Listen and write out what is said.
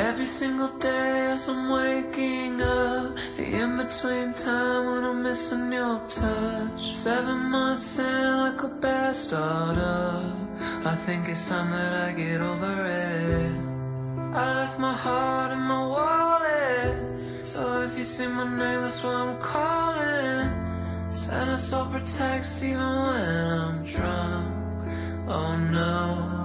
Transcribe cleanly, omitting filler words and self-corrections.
Every single day as I'm waking up, the in-between time when I'm missing your touch. 7 months in, like a bad startup, I think it's time that I get over it. I left my heart in my wallet, so if you see my name, that's why I'm calling. Send us all text even when I'm drunk. Oh no.